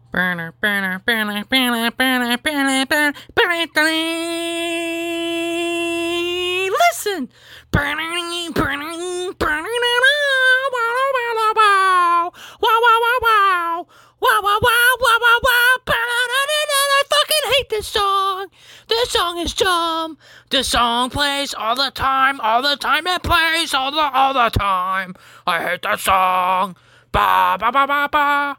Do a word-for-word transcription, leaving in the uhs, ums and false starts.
Listen. I fucking hate this song. This song is dumb. This song plays all the time, all the time. It plays all the all the time. I hate that song. Ba ba ba ba ba.